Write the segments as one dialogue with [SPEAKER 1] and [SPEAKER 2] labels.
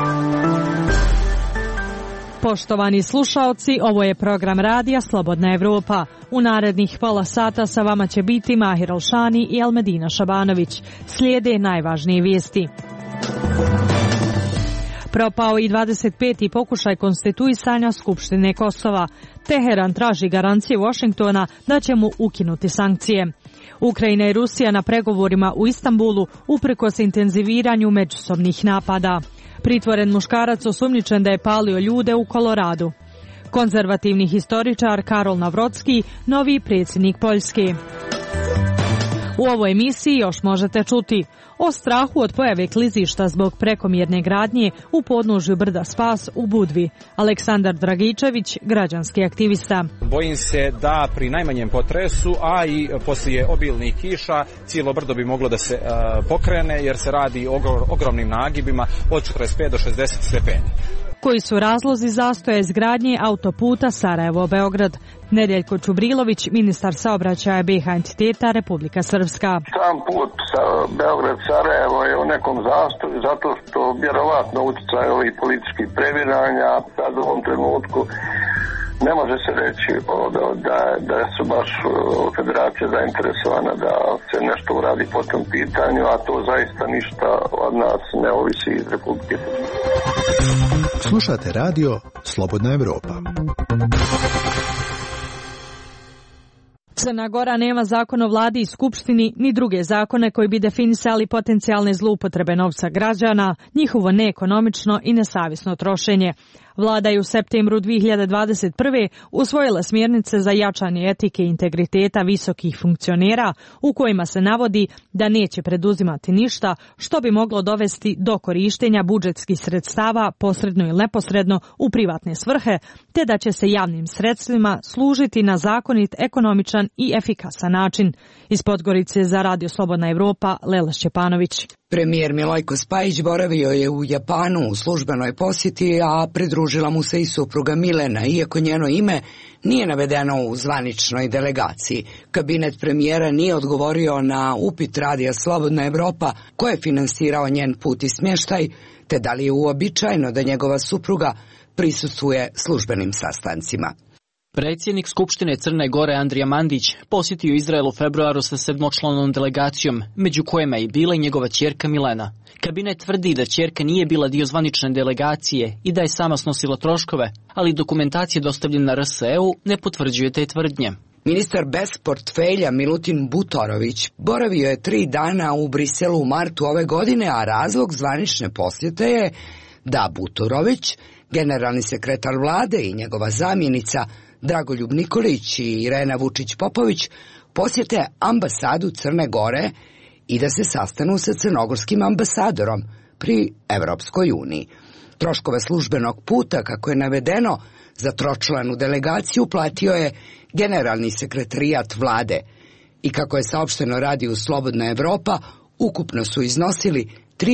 [SPEAKER 1] Poštovani slušaoci, ovo je program radija Slobodna Evropa. U narednih pola sata sa vama će biti Mahir Alšani i Almedina Šabanović. Slijede najvažnije vijesti. Propao i 25. pokušaj konstituisanja Skupštine Kosova. Teheran traži garancije Washingtona da će mu ukinuti sankcije. Ukrajina i Rusija na pregovorima u Istanbulu uprkos intenziviranju međusobnih napada. Pritvoren muškarac osumnjičen da je palio ljude u Koloradu. Konzervativni historičar Karol Navrocki, novi predsjednik Poljske. U ovoj emisiji još možete čuti o strahu od pojave klizišta zbog prekomjerne gradnje u podnožju brda Spas u Budvi. Aleksandar Dragičević, građanski aktivista.
[SPEAKER 2] Bojim se da pri najmanjem potresu, a i poslije obilnih kiša, cijelo brdo bi moglo da se pokrene jer se radi o ogromnim nagibima od 45 do 60 stepeni.
[SPEAKER 1] Koji su razlozi zastoja izgradnje autoputa Sarajevo-Beograd? Nedeljko Čubrilović, ministar saobraćaja BiH entiteta Republika Srpska.
[SPEAKER 3] Sam put Beograd-Sarajevo je u nekom zastoju zato što vjerovatno utjecaj ovih političkih previranja sad u ovom trenutku ne može se reći da su baš federacija zainteresovana da se nešto uradi po tom pitanju, a to zaista ništa od nas ne ovisi iz Republike Srpske.
[SPEAKER 4] Slušate radio Slobodna Evropa.
[SPEAKER 1] Crna Gora nema zakon o vladi i skupštini ni druge zakone koji bi definisali potencijalne zloupotrebe novca građana, njihovo neekonomično i nesavjesno trošenje. Vlada je u septembru 2021. usvojila smjernice za jačanje etike i integriteta visokih funkcionera u kojima se navodi da neće preduzimati ništa što bi moglo dovesti do korištenja budžetskih sredstava posredno ili neposredno u privatne svrhe, te da će se javnim sredstvima služiti na zakonit, ekonomičan i efikasan način. Iz Podgorice za Radio Slobodna Evropa, Lela Šćepanović.
[SPEAKER 5] Premijer Milojko Spajić boravio je u Japanu u službenoj posjeti, a pridružila mu se i supruga Milena, iako njeno ime nije navedeno u zvaničnoj delegaciji. Kabinet premijera nije odgovorio na upit Radija Slobodna Evropa ko je finansirao njen put i smještaj, te da li je uobičajeno da njegova supruga prisustvuje službenim sastancima.
[SPEAKER 6] Predsjednik Skupštine Crne Gore Andrija Mandić posjetio Izrael u februaru sa 7-članom delegacijom, među kojima je bila i njegova ćerka Milena. Kabinet tvrdi da ćerka nije bila dio zvanične delegacije i da je sama snosila troškove, ali dokumentacija dostavljena RSE-u ne potvrđuje te tvrdnje.
[SPEAKER 5] Ministar bez portfelja Milutin Butorović boravio je 3 dana u Briselu u martu ove godine, a razlog zvanične posjete je da Butorović, generalni sekretar vlade i njegova zamjenica Dragoljub Nikolić i Irena Vučić-Popović posjete ambasadu Crne Gore i da se sastanu sa crnogorskim ambasadorom pri Evropskoj uniji. Troškove službenog puta, kako je navedeno, za tročlanu delegaciju platio je generalni sekretarijat vlade i kako je saopšteno Radiju Slobodna Evropa, ukupno su iznosili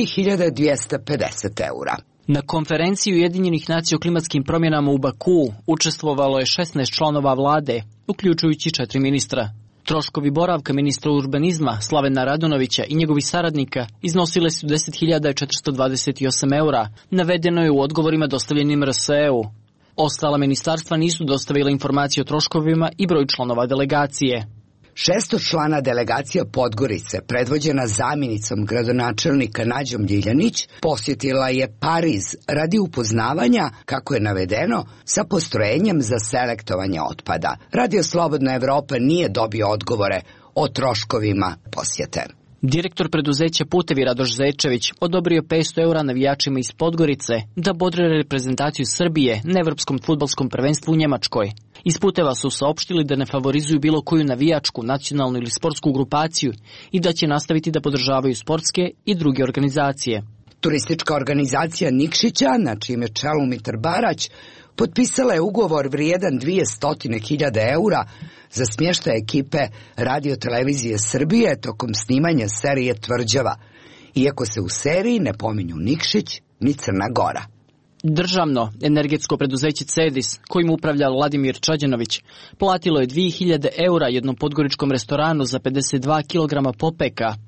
[SPEAKER 5] 3250 eura.
[SPEAKER 6] Na konferenciji Ujedinjenih nacija o klimatskim promjenama u Baku učestvovalo je 16 članova vlade, uključujući 4 ministra. Troškovi boravka ministra urbanizma Slavena Radunovića i njegovih saradnika iznosile su 10.428 eura, navedeno je u odgovorima dostavljenim RSE-u. Ostala ministarstva nisu dostavila informacije o troškovima i broj članova delegacije.
[SPEAKER 5] 600-člana delegacija Podgorice, predvođena zamjenicom gradonačelnika Nađom Ljiljanić, posjetila je Pariz radi upoznavanja, kako je navedeno, sa postrojenjem za selektovanje otpada. Radio Slobodna Evropa nije dobio odgovore o troškovima posjete.
[SPEAKER 6] Direktor preduzeća Putevi Radoš Zečević odobrio 500 eura navijačima iz Podgorice da bodre reprezentaciju Srbije na Evropskom fudbalskom prvenstvu u Njemačkoj. Iz Puteva su saopštili da ne favorizuju bilo koju navijačku, nacionalnu ili sportsku grupaciju i da će nastaviti da podržavaju sportske i druge organizacije.
[SPEAKER 5] Turistička organizacija Nikšića, na čijem je čelu Mitar Barać, potpisala je ugovor vrijedan 200.000 eura za smještaj ekipe Radio-televizije Srbije tokom snimanja serije Tvrđava, iako se u seriji ne pominju Nikšić ni Crna Gora.
[SPEAKER 6] Državno energetsko preduzeće Cedis, kojim upravlja Vladimir Čađanović, platilo je 2000 eura jednom podgoričkom restoranu za 52 kg popeka.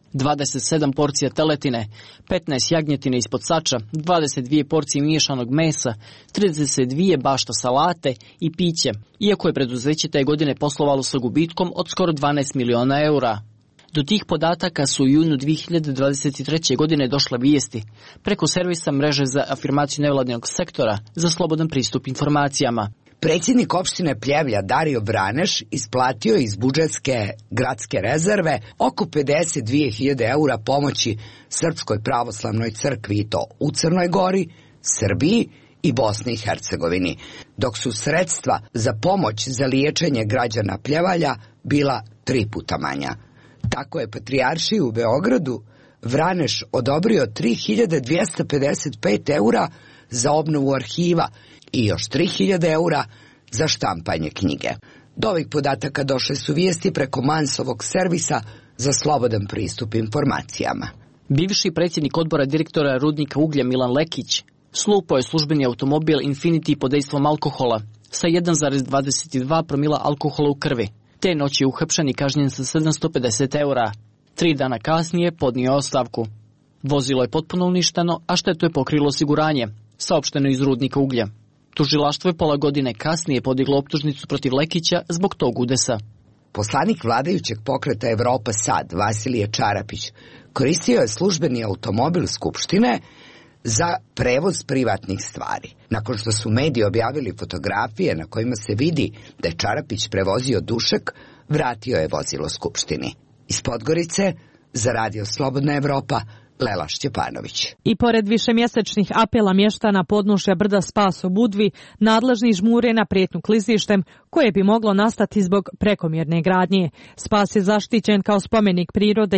[SPEAKER 6] 27 porcija teletine, 15 jagnjetine ispod sača, 22 porcije miješanog mesa, 32 bašta salate i piće, iako je preduzeće te godine poslovalo sa gubitkom od skoro 12 miliona eura. Do tih podataka su u junu 2023. godine došle vijesti preko servisa mreže za afirmaciju nevladinog sektora za slobodan pristup informacijama.
[SPEAKER 5] Predsjednik opštine Pljevlja Dario Vraneš isplatio iz budžetske gradske rezerve oko 52.000 eura pomoći Srpskoj pravoslavnoj crkvi i to u Crnoj Gori, Srbiji i Bosni i Hercegovini, dok su sredstva za pomoć za liječenje građana Pljevalja bila 3 puta manja. Tako je Patrijaršiji u Beogradu Vraneš odobrio 3.255 eura za obnovu arhiva i još 3.000 eura za štampanje knjige. Do ovih podataka došle su vijesti preko Mansovog servisa za slobodan pristup informacijama.
[SPEAKER 6] Bivši predsjednik odbora direktora rudnika uglja Milan Lekić slupao je službeni automobil Infinity pod dejstvom alkohola sa 1,22 promila alkohola u krvi. Te noći je uhapšen i kažnjen sa 750 eura. 3 dana kasnije podnio ostavku. Vozilo je potpuno uništeno, a štetu je pokrilo osiguranje, saopšteno iz rudnika uglja. Tužilaštvo je pola godine kasnije podiglo optužnicu protiv Lekića zbog tog udesa.
[SPEAKER 5] Poslanik vladajućeg pokreta Evropa Sad, Vasilije Čarapić, koristio je službeni automobil Skupštine za prevoz privatnih stvari. Nakon što su mediji objavili fotografije na kojima se vidi da je Čarapić prevozio dušek, vratio je vozilo Skupštini. Iz Podgorice, za Radio Slobodna Evropa, Lela Šćepanović.
[SPEAKER 1] I pored višemjesečnih apela mještana podnožja brda Spas u Budvi, nadležni žmure na prijetnju klizištem koje bi moglo nastati zbog prekomjerne gradnje. Spas je zaštićen kao spomenik prirode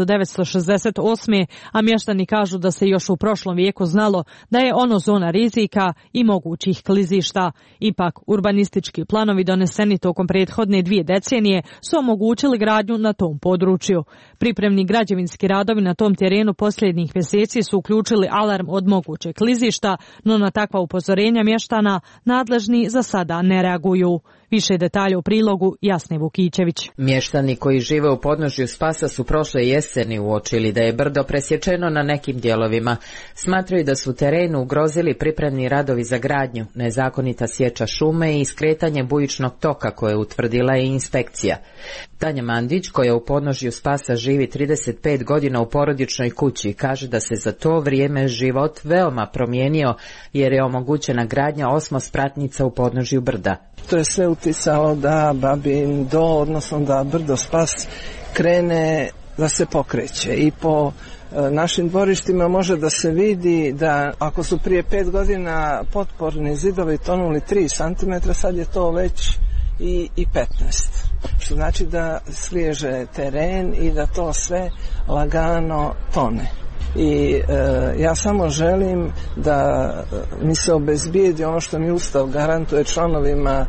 [SPEAKER 1] 1968. a mještani kažu da se još u prošlom vijeku znalo da je ono zona rizika i mogućih klizišta. Ipak, urbanistički planovi doneseni tokom prethodne 2 decenije su omogućili gradnju na tom području. Pripremni građevinski radovi na tom terenu posljednjih mjeseci su uključili alarm od mogućeg klizišta, no na takva upozorenja mještana nadležni za sada ne reaguju. Više detalja u prilogu Jasne Vukićević.
[SPEAKER 7] Mještani koji žive u podnožju Spasa su prošle jeseni uočili da je brdo presječeno na nekim dijelovima. Smatraju da su terenu ugrozili pripremni radovi za gradnju, nezakonita sječa šume i skretanje bujičnog toka koje utvrdila i inspekcija. Tanja Mandić, koja u podnožju Spasa živi 35 godina u porodičnoj kući, kaže da se za to vrijeme život veoma promijenio jer je omogućena gradnja 8-spratnica u podnožju brda.
[SPEAKER 8] To je sve uticalo da Babin do, odnosno da brdo Spas krene da se pokreće i po našim dvorištima može da se vidi da ako su prije 5 godina potporni zidovi tonuli 3 cm, sad je to već i 15. Što znači da sliježe teren i da to sve lagano tone. I ja samo želim da mi se obezbijedi ono što mi Ustav garantuje članovima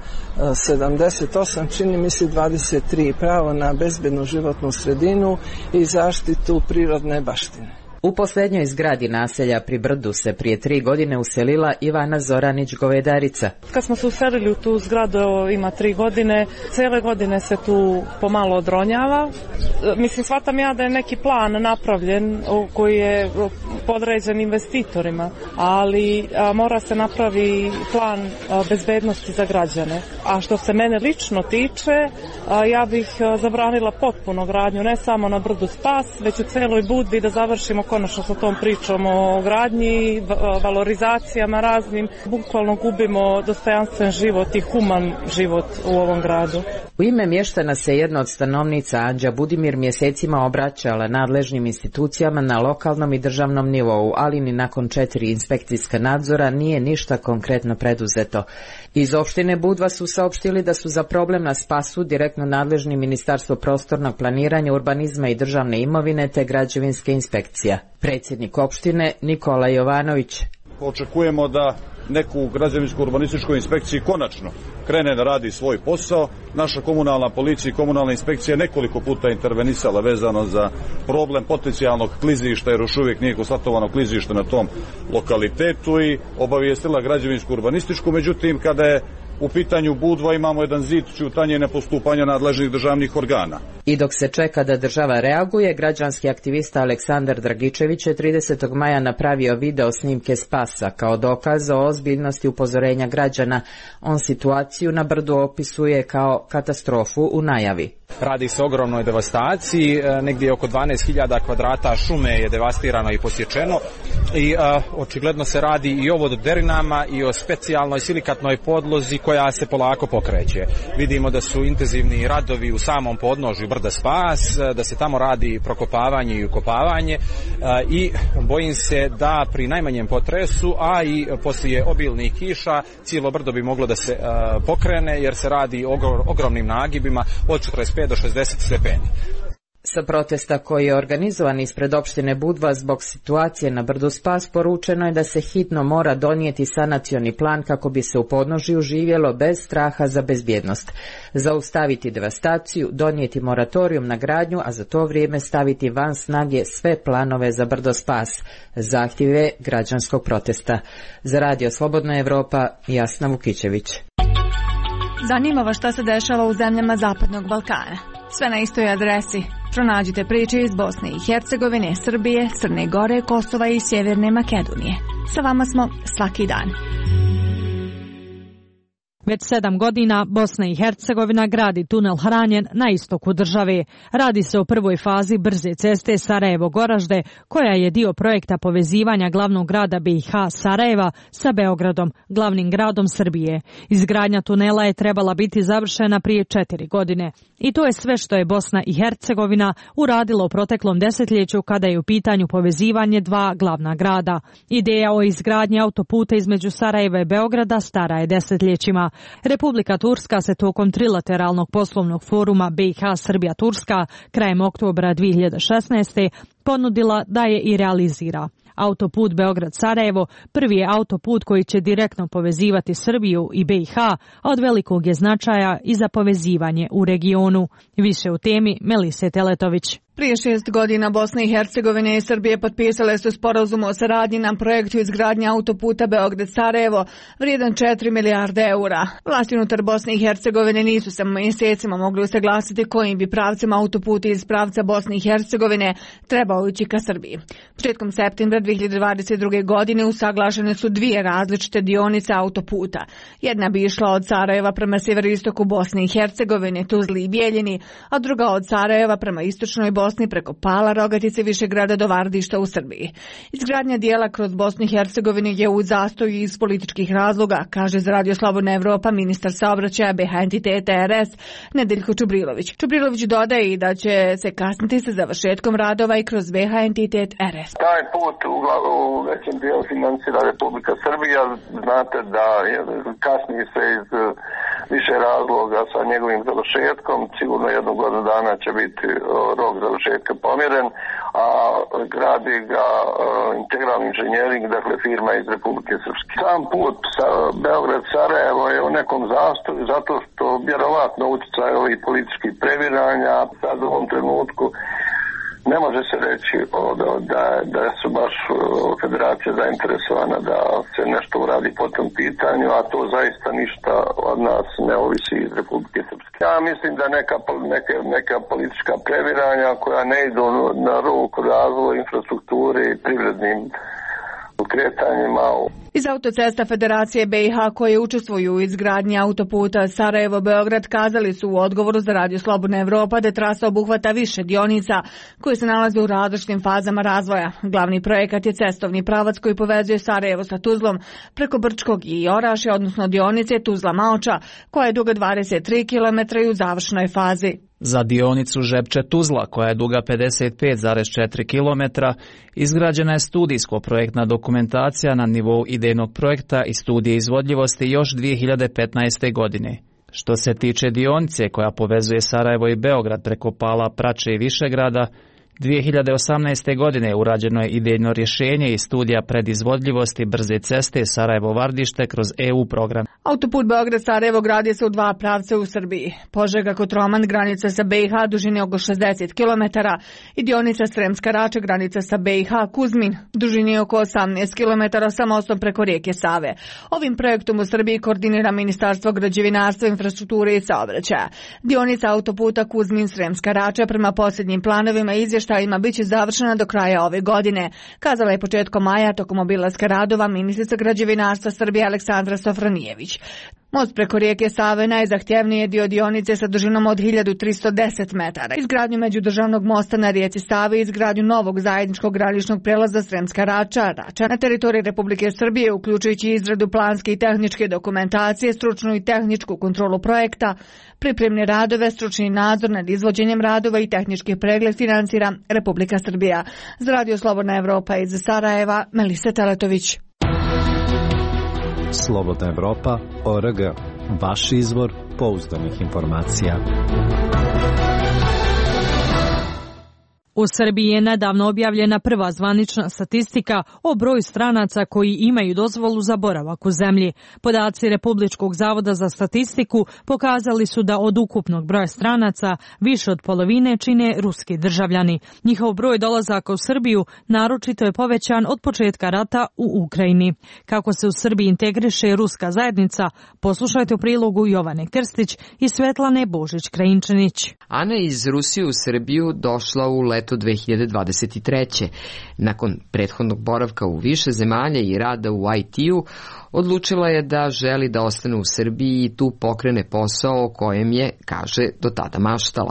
[SPEAKER 8] 78, čini mi se 23, pravo na bezbednu životnu sredinu i zaštitu prirodne baštine.
[SPEAKER 7] U posljednjoj zgradi naselja pri brdu se prije 3 godine uselila Ivana Zoranić-Govedarica.
[SPEAKER 9] Kad smo se uselili u tu zgradu, ima 3 godine, cijele godine se tu pomalo odronjava. Mislim, shvatam ja da je neki plan napravljen koji je podređen investitorima, ali mora se napravi plan bezbednosti za građane. A što se mene lično tiče, ja bih zabranila potpuno gradnju, ne samo na brdu Spas, već u celoj Budvi, da završimo konačno sa tom pričom o gradnji, valorizacijama raznim. Bukvalno gubimo dostojanstven život i human život u ovom gradu.
[SPEAKER 7] U ime mještana se jedna od stanovnica, Anđa Budimir, mjesecima obraćala nadležnim institucijama na lokalnom i državnom nivou, ali ni nakon 4 inspekcijska nadzora nije ništa konkretno preduzeto. Iz opštine Budva su saopštili da su za problem na Spasu direktno nadležni Ministarstvo prostornog planiranja, urbanizma i državne imovine te građevinske inspekcija. Predsjednik opštine Nikola Jovanović.
[SPEAKER 10] Očekujemo da neku građevinsku urbanističku inspekciju konačno krene da radi svoj posao. Naša komunalna policija i komunalna inspekcija je nekoliko puta intervenisala vezano za problem potencijalnog klizišta, jer još uvijek nije konstatovano klizište na tom lokalitetu, i obavijestila građevinsku urbanističku. Međutim, kada je u pitanju Budva, imamo jedan zid ćutanja i nepostupanja nadležnih državnih organa.
[SPEAKER 7] I dok se čeka da država reaguje, građanski aktivista Aleksandar Dragičević je 30. maja napravio video snimke spasa kao dokaz o ozbiljnosti upozorenja građana. On situaciju na brdu opisuje kao katastrofu u najavi.
[SPEAKER 2] Radi se o ogromnoj devastaciji, negdje oko 12.000 kvadrata šume je devastirano i posječeno i očigledno se radi i o vododerinama i o specijalnoj silikatnoj podlozi koja se polako pokreće. Vidimo da su intenzivni radovi u samom podnožju brda Spas, da se tamo radi prokopavanje i ukopavanje i bojim se da pri najmanjem potresu, a i poslije obilnih kiša, cijelo brdo bi moglo da se pokrene jer se radi o ogromnim nagibima od 45 do 60 stepeni.
[SPEAKER 7] Sa protesta koji je organizovan ispred opštine Budva zbog situacije na brdu Spas poručeno je da se hitno mora donijeti sanacioni plan kako bi se u podnožju živjelo bez straha za bezbjednost. Zaustaviti devastaciju, donijeti moratorijum na gradnju, a za to vrijeme staviti van snage sve planove za brdo Spas. Zahtjeve građanskog protesta. Za Radio Slobodna Evropa, Jasna Vukićević.
[SPEAKER 11] Zanima vas šta se dešava u zemljama Zapadnog Balkana. Sve na istoj adresi. Pronađite priče iz Bosne i Hercegovine, Srbije, Crne Gore, Kosova i Sjeverne Makedonije. Sa vama smo svaki dan.
[SPEAKER 1] Već 7 godina Bosna i Hercegovina gradi tunel Hranjen na istoku države. Radi se o prvoj fazi brze ceste Sarajevo-Goražde, koja je dio projekta povezivanja glavnog grada BiH Sarajeva sa Beogradom, glavnim gradom Srbije. Izgradnja tunela je trebala biti završena prije 4 godine. I to je sve što je Bosna i Hercegovina uradila u proteklom desetljeću kada je u pitanju povezivanje dva glavna grada. Ideja o izgradnji autoputa između Sarajeva i Beograda stara je desetljećima. Republika Turska se tokom trilateralnog poslovnog foruma BiH Srbija-Turska krajem oktobra 2016. ponudila da je i realizira. Autoput Beograd-Sarajevo prvi je autoput koji će direktno povezivati Srbiju i BiH, a od velikog je značaja i za povezivanje u regionu. Više u temi Melise Teletović.
[SPEAKER 11] Prije 6 godina Bosna i Hercegovina i Srbije potpisale su sporazum o saradnji na projektu izgradnje autoputa Beograd-Sarajevo vrijedan 4 milijarde eura. Vlasti unutar Bosne i Hercegovine nisu se mjesecima mogli usaglasiti kojim bi pravcem autoputa iz pravca Bosne i Hercegovine trebao ići ka Srbiji. Početkom septembra 2022. godine usaglašene su dvije različite dionice autoputa. Jedna bi išla od Sarajeva prema sjeveroistoku Bosne i Hercegovine, Tuzli i Bijeljini, a druga od Sarajeva prema istočnoj Bosni preko Pala, Rogatice, Višegrada do Vardišta u Srbiji. Izgradnja dijela kroz Bosnu i Hercegovinu je u zastoju iz političkih razloga, kaže za Radio Slobodna Evropa ministar saobraćaja BiH entiteta RS Nedeljko Čubrilović. Čubrilović dodaje i da će se kasniti sa završetkom radova i kroz BiH entitet RS.
[SPEAKER 3] Taj put u većem dijelu financira Republika Srbija. Znate da kasnije se iz više razloga sa njegovim završetkom. Sigurno jednu godinu dana će biti rok završetka pomjeren, a gradi ga integralni inženjering, dakle firma iz Republike Srpske. Sam put Beograd-Sarajevo je u nekom zastoju zato što vjerovatno utjecaj ovih političkih previranja sad u ovom trenutku ne može se reći da su baš federacija zainteresovana da se nešto uradi po tom pitanju, a to zaista ništa od nas ne ovisi iz Republike Srpske. Ja mislim da neka politička previranja koja ne idu na ruku razvoju infrastrukture i privrednim kretanjima.
[SPEAKER 11] Iz autocesta Federacije BiH koje učestvuju u izgradnji autoputa Sarajevo-Beograd kazali su u odgovoru za Radio Slobodna Evropa da trasa obuhvata više dionica koje se nalaze u različitim fazama razvoja. Glavni projekat je cestovni pravac koji povezuje Sarajevo sa Tuzlom preko Brčkog i Orašja, odnosno dionice Tuzla-Maoča koja je duga 23 km i u završnoj fazi.
[SPEAKER 12] Za dionicu Žepče-Tuzla, koja je duga 55,4 km, izgrađena je studijsko-projektna dokumentacija na nivou idejnog projekta i studije izvodljivosti još 2015. godine. Što se tiče dionice koja povezuje Sarajevo i Beograd preko Pala, Prače i Višegrada, 2018. godine urađeno je idejno rješenje i studija predizvodljivosti brze ceste Sarajevo-Vardište kroz EU program.
[SPEAKER 11] Autoput Beograd-Sarajevo gradi se u dva pravca u Srbiji. Požega-Kotroman, granica sa BiH, dužine oko 60 km i dionica Sremska Rača, granica sa BiH, Kuzmin, dužine oko 18 km sa mostom preko rijeke Save. Ovim projektom u Srbiji koordinira Ministarstvo građevinarstva, infrastrukture i saobraćaja. Dionica autoputa Kuzmin-Sremska Rača prema posljednjim planovima i izvještajima biće završena do kraja ove godine, kazala je početkom maja tokom obilaska radova ministrica građevinarstva Srbije Aleksandra Sofronijević. Most preko rijeke Save najzahtjevniji je dio dionice sa dužinom od 1310 metara. Izgradnju međudržavnog mosta na rijeci Savi i izgradnju novog zajedničkog graničnog prelaza Sremska Rača na teritoriji Republike Srbije, uključujući izradu planske i tehničke dokumentacije, stručnu i tehničku kontrolu projekta, pripremne radove, stručni nadzor nad izvođenjem radova i tehnički pregled financira Republika Srbija. Za Radio Slobodna Evropa iz Sarajeva, Melisa Teletović.
[SPEAKER 13] Slobodna Evropa.org. Vaš izvor pouzdanih informacija.
[SPEAKER 1] U Srbiji je nedavno objavljena prva zvanična statistika o broju stranaca koji imaju dozvolu za boravak u zemlji. Podaci Republičkog zavoda za statistiku pokazali su da od ukupnog broja stranaca više od polovine čine ruski državljani. Njihov broj dolazaka u Srbiju naročito je povećan od početka rata u Ukrajini. Kako se u Srbiji integriše ruska zajednica, poslušajte u prilogu Jovane Krstić i Svetlane Božić-Krajinčanić.
[SPEAKER 5] Ana iz Rusije u Srbiju došla u leto 2023. Nakon prethodnog boravka u više zemalja i rada u IT-u, odlučila je da želi da ostane u Srbiji i tu pokrene posao o kojem je, kaže, do tada maštala.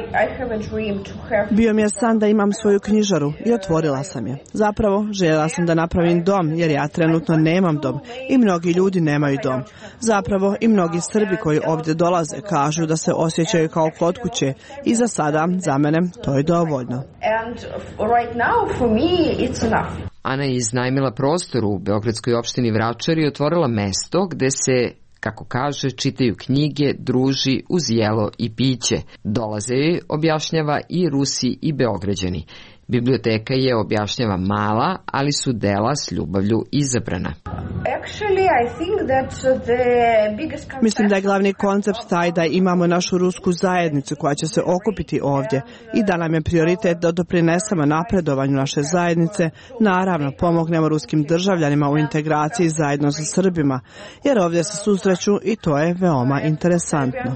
[SPEAKER 14] Bio mi je san da imam svoju knjižaru i otvorila sam je. Zapravo, željela sam da napravim dom, jer ja trenutno nemam dom i mnogi ljudi nemaju dom. Zapravo, i mnogi Srbi koji ovdje dolaze kažu da se osjećaju kao kod kuće i za sada, za mene, to je dovoljno.
[SPEAKER 5] Ana je iznajmila prostor u beogradskoj opštini Vračar i otvorila mesto gde se, kako kaže, čitaju knjige, druži uz jelo i piće. Dolaze joj, objašnjava, i Rusi i Beograđani. Biblioteka je, objašnjava, mala, ali su dela s ljubavlju izabrana.
[SPEAKER 14] Mislim da je glavni koncept taj da imamo našu rusku zajednicu koja će se okupiti ovdje i da nam je prioritet da doprinesemo napredovanju naše zajednice, naravno pomognemo ruskim državljanima u integraciji zajedno sa Srbima, jer ovdje se susreću i to je veoma interesantno.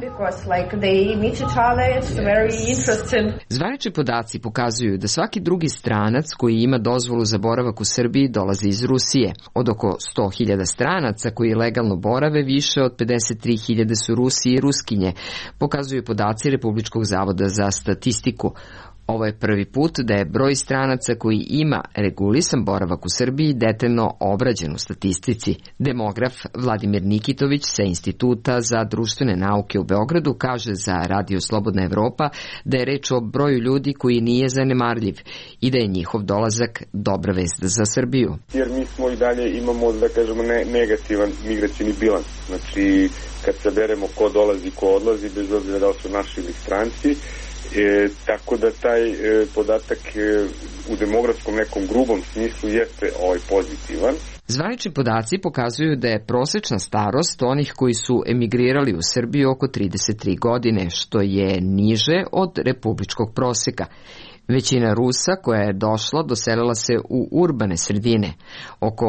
[SPEAKER 5] Zvanični podaci pokazuju da svaki drugi stranac koji ima dozvolu za boravak u Srbiji dolazi iz Rusije. Od oko 100.000 stranaca koji legalno borave, više od 53.000 su Rusi i Ruskinje, pokazuju podaci Republičkog zavoda za statistiku. Ovo je prvi put da je broj stranaca koji ima regulisan boravak u Srbiji detaljno obrađen u statistici. Demograf Vladimir Nikitović sa Instituta za društvene nauke u Beogradu kaže za Radio Slobodna Evropa da je reč o broju ljudi koji nije zanemarljiv i da je njihov dolazak dobra vest za Srbiju.
[SPEAKER 15] Jer mi smo i dalje imamo, da kažemo, negativan migracijni bilans. Znači, kad saberemo ko dolazi, ko odlazi, bez obzira da li su naši ili stranci, tako da taj podatak u demografskom nekom grubom smislu jeste pozitivan.
[SPEAKER 5] Zvanični podaci pokazuju da je prosečna starost onih koji su emigrirali u Srbiju oko 33 godine, što je niže od republičkog proseka. Većina Rusa koja je došla doselila se u urbane sredine. Oko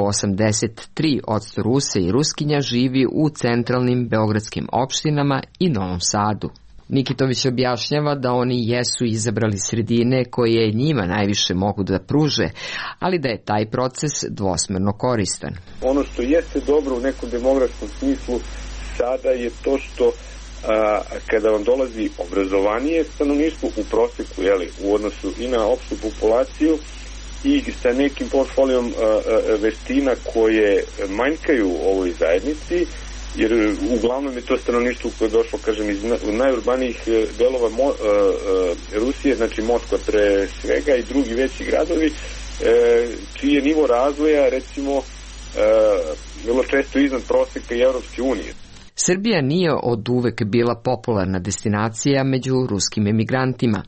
[SPEAKER 5] 83% Rusa i Ruskinja živi u centralnim beogradskim opštinama i Novom Sadu. Nikitović objašnjava da oni jesu izabrali sredine koje njima najviše mogu da pruže, ali da je taj proces dvosmerno koristan.
[SPEAKER 15] Ono što jeste dobro u nekom demografskom smislu sada je to što kada vam dolazi obrazovanije stanovništvo u proseku, u odnosu i na opštu populaciju i sa nekim portfolijom veština koje manjkaju u ovoj zajednici, jer uglavnom je to stanovništvo koje je došlo, kažem, iz najurbanijih delova Rusije, znači Moskva pre svega i drugi veći gradovi, čiji je nivo razvoja, recimo, vrlo često iznad proseka i Evropske unije.
[SPEAKER 5] Srbija nije od uvek bila popularna destinacija među ruskim emigrantima.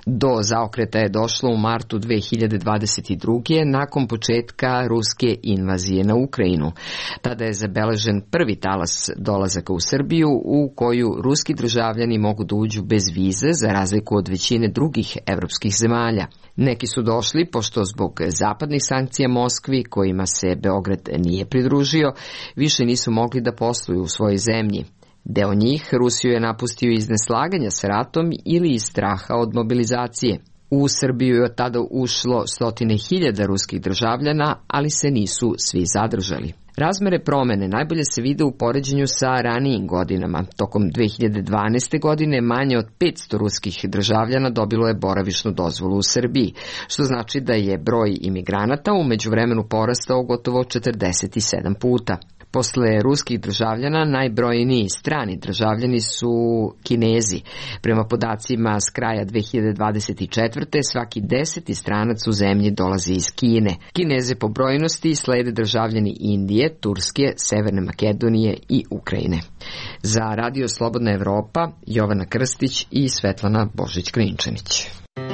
[SPEAKER 5] Do zaokreta je došlo u martu 2022. nakon početka ruske invazije na Ukrajinu. Tada je zabeležen prvi talas dolazaka u Srbiju u koju ruski državljani mogu da uđu bez vize za razliku od većine drugih evropskih zemalja. Neki su došli pošto zbog zapadnih sankcija Moskvi, kojima se Beograd nije pridružio, više nisu mogli da posluju u svojoj zemlji. Deo njih Rusiju je napustio iz neslaganja s ratom ili iz straha od mobilizacije. U Srbiju je od tada ušlo 100.000 ruskih državljana, ali se nisu svi zadržali. Razmere promene najbolje se vide u poređenju sa ranijim godinama. Tokom 2012. godine manje od 500 ruskih državljana dobilo je boravišnu dozvolu u Srbiji, što znači da je broj imigranata u međuvremenu porastao gotovo 47 puta. Posle ruskih državljana najbrojniji strani državljani su Kinezi. Prema podacima s kraja 2024. svaki 10. stranac u zemlji dolazi iz Kine. Kineze po brojnosti slede državljani Indije, Turske, Severne Makedonije i Ukrajine. Za Radio Slobodna Evropa, Jovana Krstić i Svetlana Božić-Krinčanić.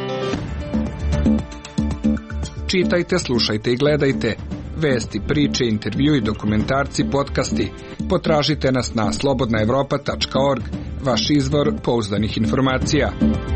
[SPEAKER 16] Čitajte, slušajte i gledajte. Vesti, priče, intervjui, dokumentarci, podcasti. Potražite nas na slobodnaevropa.org, vaš izvor pouzdanih informacija.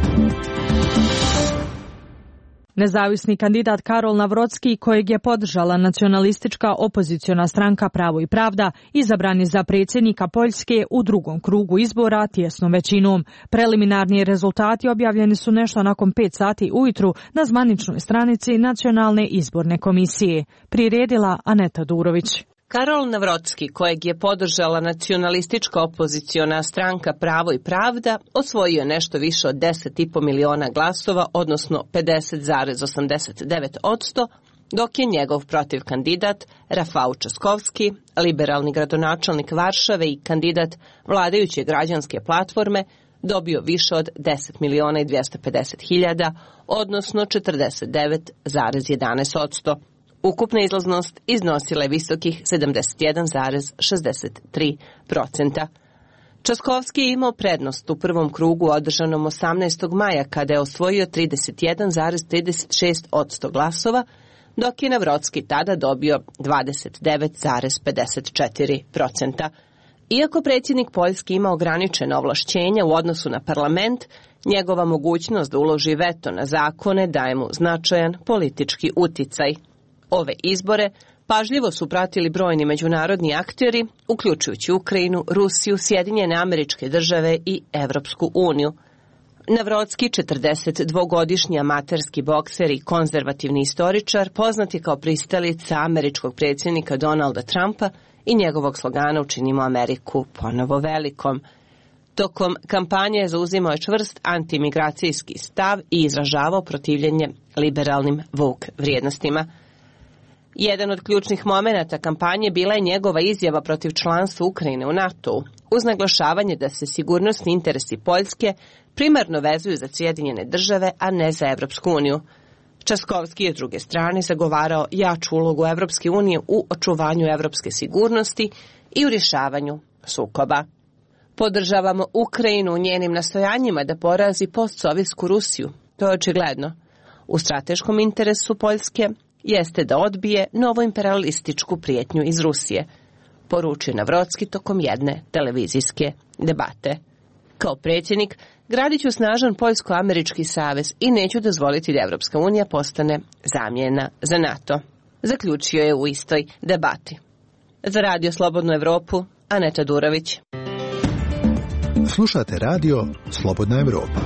[SPEAKER 1] Nezavisni kandidat Karol Navrocki, kojeg je podržala nacionalistička opoziciona stranka Pravo i pravda, izabran je za predsjednika Poljske u drugom krugu izbora tjesnom većinom. Preliminarni rezultati objavljeni su nešto nakon 5 sati ujutru na zvaničnoj stranici Nacionalne izborne komisije. Priredila Aneta Durović.
[SPEAKER 17] Karol Navrocki, kojeg je podržala nacionalistička opoziciona stranka Pravo i pravda, osvojio nešto više od 10,5 miliona glasova, odnosno 50,89%, dok je njegov protiv kandidat Rafał Trzaskowski, liberalni gradonačelnik Varšave i kandidat vladajuće građanske platforme, dobio više od 10.250.000, odnosno 49,11%. Ukupna izlaznost iznosila je visokih 71,63%. Trzaskowski je imao prednost u prvom krugu održanom 18. maja kada je osvojio 31,36% glasova, dok je Navrocki tada dobio 29,54%. Iako predsjednik Poljske ima ograničena ovlašćenja u odnosu na parlament, njegova mogućnost da uloži veto na zakone daje mu značajan politički uticaj. Ove izbore pažljivo su pratili brojni međunarodni akteri, uključujući Ukrajinu, Rusiju, Sjedinjene Američke Države i Evropsku uniju. Navrocki, 42-godišnji amaterski bokser i konzervativni istoričar, poznat je kao pristalica američkog predsjednika Donalda Trumpa i njegovog slogana Učinimo Ameriku ponovo velikom. Tokom kampanje je zauzimao čvrst antimigracijski stav i izražavao protivljenje liberalnim woke vrijednostima. Jedan od ključnih momenata kampanje bila je njegova izjava protiv članstva Ukrajine u NATO-u, uz naglašavanje da se sigurnosni interesi Poljske primarno vezuju za Sjedinjene države, a ne za Evropsku uniju. Trzaskowski je s druge strane zagovarao jaču ulogu Evropske unije u očuvanju evropske sigurnosti i u rješavanju sukoba. Podržavamo Ukrajinu u njenim nastojanjima da porazi postsovjetsku Rusiju. To je očigledno. U strateškom interesu Poljske jeste da odbije novoimperialističku prijetnju iz Rusije, poručio Navrocki tokom jedne televizijske debate. Kao predsjednik, gradit ću snažan poljsko-američki savez i neću dozvoliti da Evropska unija postane zamjena za NATO, zaključio je u istoj debati. Za Radio Slobodnu Evropu, Aneta Durović.
[SPEAKER 4] Slušate Radio Slobodna Evropa.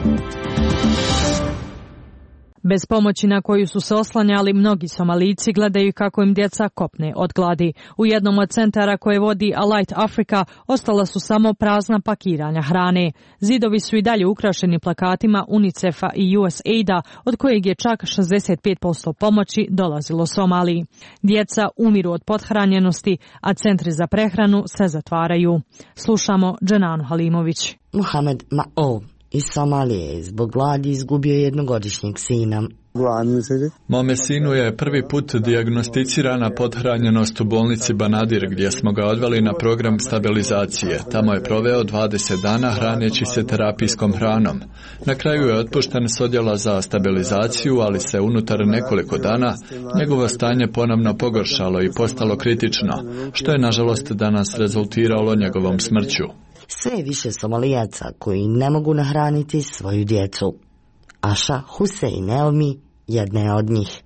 [SPEAKER 1] Bez pomoći na koju su se oslanjali, mnogi Somalijci gledaju kako im djeca kopne od gladi. U jednom od centara koje vodi Alight Africa ostala su samo prazna pakiranja hrane. Zidovi su i dalje ukrašeni plakatima UNICEF-a i USAID-a, od kojeg je čak 65% pomoći dolazilo Somaliji. Djeca umiru od pothranjenosti, a centri za prehranu se zatvaraju. Slušamo Dženanu Halimović.
[SPEAKER 18] Mohamed Ma'ov iz Somalije zbog gladi izgubio jednogodišnjeg sina. Mome sinu je prvi put dijagnosticirana pothranjenost u bolnici Banadir, gdje smo ga odveli na program stabilizacije. Tamo je proveo 20 dana hraneći se terapijskom hranom. Na kraju je otpušten s odjela za stabilizaciju, ali se unutar nekoliko dana njegovo stanje ponovno pogoršalo i postalo kritično, što je nažalost danas rezultiralo njegovom smrću.
[SPEAKER 19] Sve je više Somalijaca koji ne mogu nahraniti svoju djecu. Aša Husein Elmi jedna je od njih.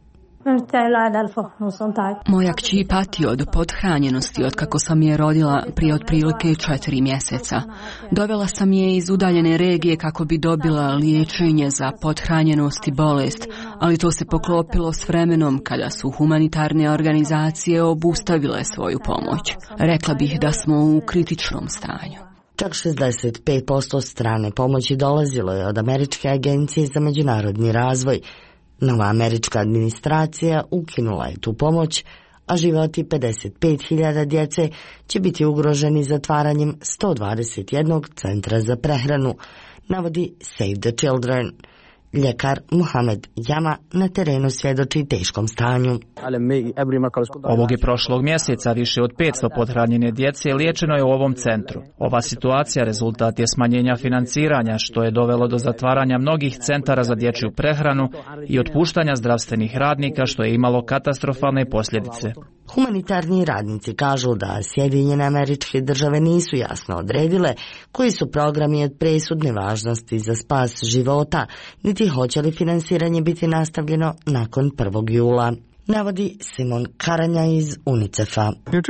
[SPEAKER 20] Moja kći pati od pothranjenosti od kako sam je rodila prije otprilike 4 mjeseca. Dovela sam je iz udaljene regije kako bi dobila liječenje za pothranjenost i bolest, ali to se poklopilo s vremenom kada su humanitarne organizacije obustavile svoju pomoć. Rekla bih da smo u kritičnom stanju.
[SPEAKER 19] Čak 65% strane pomoći dolazilo je od Američke agencije za međunarodni razvoj. Nova američka administracija ukinula je tu pomoć, a životi 55.000 djece će biti ugroženi zatvaranjem 121 centra za prehranu, navodi Save the Children. Ljekar Muhamed Jama na terenu svjedoči teškom stanju.
[SPEAKER 12] Ovog je prošlog mjeseca više od 500 pothranjene djece liječeno je u ovom centru. Ova situacija rezultat je smanjenja financiranja, što je dovelo do zatvaranja mnogih centara za dječju prehranu i otpuštanja zdravstvenih radnika, što je imalo katastrofalne posljedice.
[SPEAKER 19] Humanitarni radnici kažu da Sjedinjene Američke Države nisu jasno odredile koji su programi od presudne važnosti za spas života, niti hoće li finansiranje biti nastavljeno nakon 1. jula. Navodi Simon Karanja iz UNICEF-a.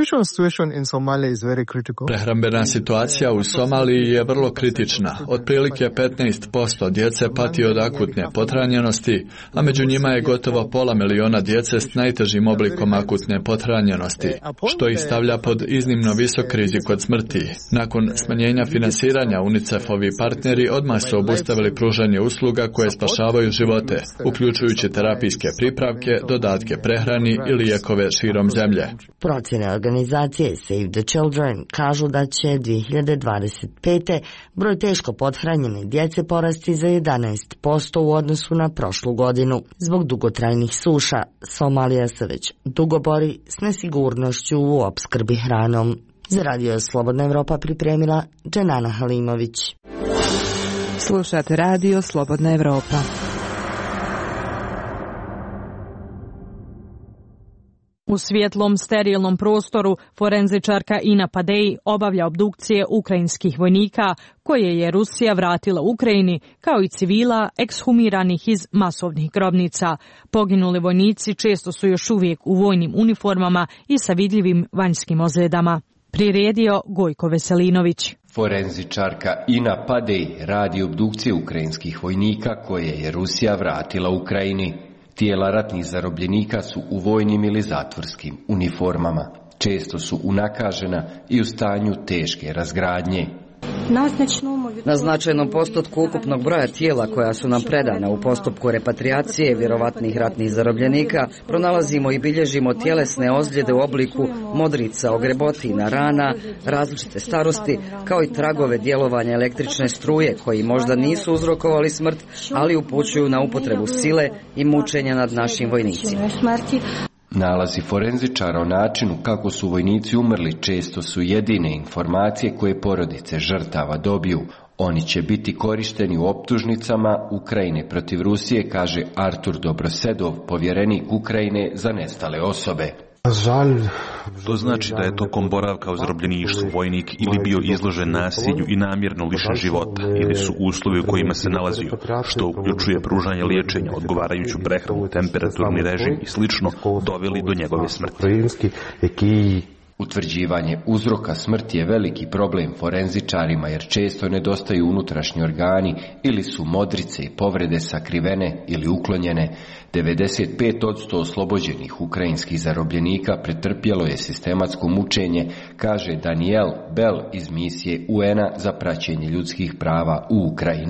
[SPEAKER 18] Prehrambena situacija u Somaliji je vrlo kritična. Otprilike 15% djece pati od akutne pothranjenosti, a među njima je gotovo 500.000 djece s najtežim oblikom akutne pothranjenosti, što ih stavlja pod iznimno visok rizik od smrti. Nakon smanjenja finansiranja, UNICEF-ovi partneri odmah su obustavili pružanje usluga koje spašavaju živote, uključujući terapijske pripravke, dodatke prehrani i lijekove širom zemlje.
[SPEAKER 19] Procjene organizacije Save the Children kažu da će 2025. broj teško pothranjene djece porasti za 11% u odnosu na prošlu godinu. Zbog dugotrajnih suša, Somalija se već dugo bori s nesigurnošću u opskrbi hranom. Za Radio Slobodna Evropa pripremila Dženana Halimović.
[SPEAKER 1] Slušate Radio Slobodna Evropa. U svjetlom, sterilnom prostoru forenzičarka Ina Padej obavlja obdukcije ukrajinskih vojnika koje je Rusija vratila Ukrajini, kao i civila ekshumiranih iz masovnih grobnica. Poginuli vojnici često su još uvijek u vojnim uniformama i sa vidljivim vanjskim ozljedama. Priredio Gojko Veselinović.
[SPEAKER 21] Forenzičarka Ina Padej radi obdukcije ukrajinskih vojnika koje je Rusija vratila Ukrajini. Tijela ratnih zarobljenika su u vojnim ili zatvorskim uniformama. Često su unakažena i u stanju teške razgradnje.
[SPEAKER 22] Na značajnom postotku ukupnog broja tijela koja su nam predana u postupku repatriacije vjerovatnih ratnih zarobljenika pronalazimo i bilježimo tjelesne ozljede u obliku modrica, ogrebotina, rana, različite starosti, kao i tragove djelovanja električne struje koji možda nisu uzrokovali smrt, ali upućuju na upotrebu sile i mučenja nad našim vojnicima.
[SPEAKER 21] Nalazi forenzičara o načinu kako su vojnici umrli često su jedine informacije koje porodice žrtava dobiju. Oni će biti korišteni u optužnicama Ukrajine protiv Rusije, kaže Artur Dobrosedov, povjerenik Ukrajine za nestale osobe.
[SPEAKER 23] To znači da je tokom boravka u zarobljeništvu vojnik ili bio izložen nasilju i namjerno lišen života, ili su uslovi u kojima se nalazio, što uključuje pružanje liječenja, odgovarajuću prehranu, temperaturni režim i slično, doveli do njegove smrti.
[SPEAKER 21] Utvrđivanje uzroka smrti je veliki problem forenzičarima jer često nedostaju unutrašnji organi ili su modrice i povrede sakrivene ili uklonjene. 95% oslobođenih ukrajinskih zarobljenika pretrpjelo je sistematsko mučenje, kaže Daniel Bell iz misije UN-a za praćenje ljudskih prava u Ukrajini.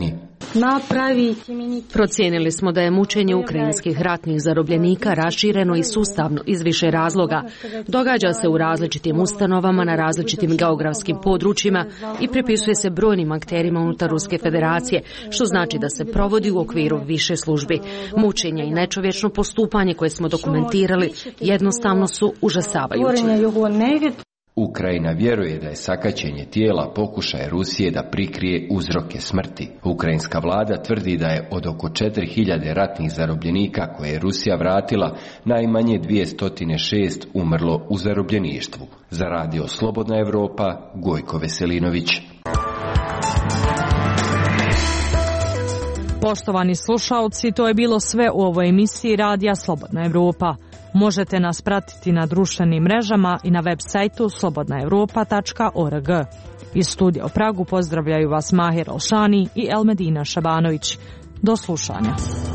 [SPEAKER 6] Procijenili smo da je mučenje ukrajinskih ratnih zarobljenika rašireno i sustavno iz više razloga. Događa se u različitim ustanovama na različitim geografskim područjima i pripisuje se brojnim akterima unutar Ruske federacije, što znači da se provodi u okviru više službi. Mučenje i nečovječno postupanje koje smo dokumentirali jednostavno su užasavajuće.
[SPEAKER 21] Ukrajina vjeruje da je sakaćenje tijela pokušaj Rusije da prikrije uzroke smrti. Ukrajinska vlada tvrdi da je od oko 4000 ratnih zarobljenika koje je Rusija vratila, najmanje 206 umrlo u zarobljeništvu. Za radio Slobodna Evropa, Gojko Veselinović.
[SPEAKER 1] Poštovani slušaoci, to je bilo sve u ovoj emisiji Radija Slobodna Evropa. Možete nas pratiti na društvenim mrežama i na web sajtu slobodnaevropa.org. Iz studija u Pragu pozdravljaju vas Mahir Alšani i Elmedina Šabanović. Do slušanja.